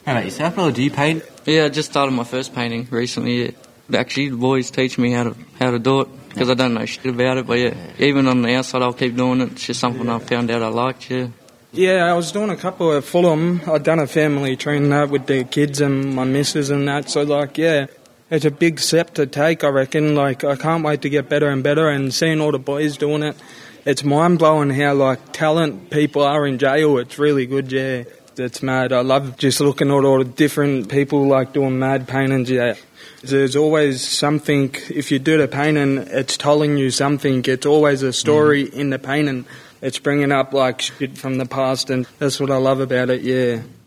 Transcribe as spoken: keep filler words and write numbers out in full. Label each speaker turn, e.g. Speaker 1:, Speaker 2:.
Speaker 1: How about yourself, Brother? Do you paint?
Speaker 2: Yeah, I just started my first painting recently. Yeah. Actually, the boys teach me how to how to do it because I don't know shit about it. But yeah, even on the outside, I'll keep doing it. It's just something I found out I liked. Yeah.
Speaker 3: Yeah, I was doing a couple at Fulham. I'd done a family training that with the kids and my missus and that. So like, yeah, it's a big step to take. I reckon. Like, I can't wait to get better and better. And seeing all the boys doing it, it's mind blowing how like talent people are in jail. It's really good. Yeah. It's mad. I love just looking at all the different people like doing mad paintings. Yeah, there's always something. If you do the painting, it's telling you something. It's always a story mm. in the painting. It's bringing up like shit from the past, and that's what I love about it. Yeah.